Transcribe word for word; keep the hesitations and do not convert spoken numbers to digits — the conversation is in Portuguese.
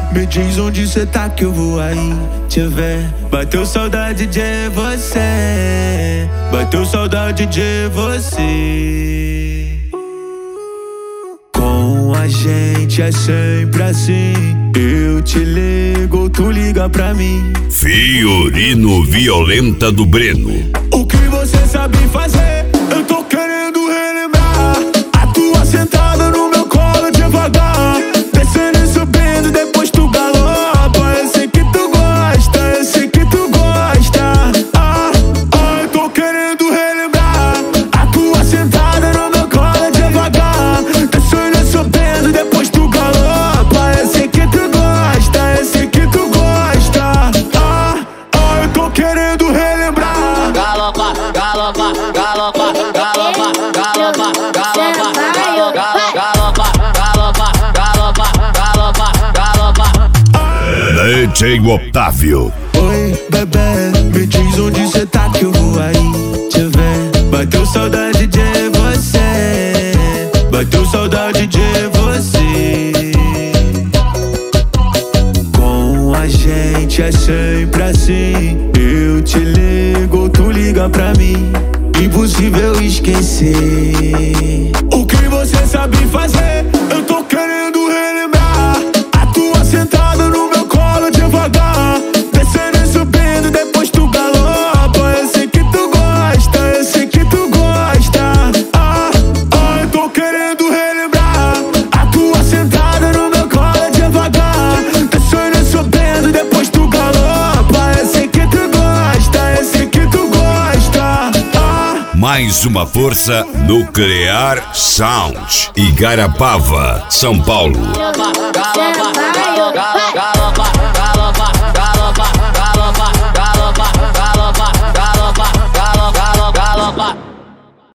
me diz onde cê tá que eu vou aí te ver. Bateu saudade de você, bateu saudade de você. Com a gente é sempre assim, eu te ligo, tu liga pra mim. Fiorino Violenta do Breno. O que você sabe fazer, eu tô querendo relembrar. A tua sentada no meu colo devagar, descendo e subindo, depois tu galopa. Eu sei que tu gosta, eu sei que tu gosta. Ah, ah, eu tô querendo relembrar. A tua sentada no meu colo devagar, descendo e subindo, depois tu galopa. Eu sei que tu gosta, eu sei que tu gosta. Ah, ah, eu tô querendo relembrar. Galopa, galopa, galopa, galopa, galopa, galopa, galopa, galopa, galopa, galopa, galopa. D J Otávio. Oi, bebê, me diz onde cê tá que eu vou aí te ver. Bateu saudade de você, bateu saudade de você. Com a gente é sempre assim, eu te ligo, tu liga pra mim. Impossível esquecer. O que você sabe fazer, eu tô querendo relembrar. A tua sentada no meu colo devagar, descendo e subindo, depois tu galopa. Eu sei que tu gosta, eu sei que tu gosta. Ah, ah, eu tô querendo relembrar. A tua sentada no meu colo devagar, descendo e subindo, depois tu galopa. Eu sei que tu gosta, eu sei que tu gosta. Ah, Mais uma força Nuclear Sound. Igarapava, São Paulo. Galopa, galopa, galopa, galopa.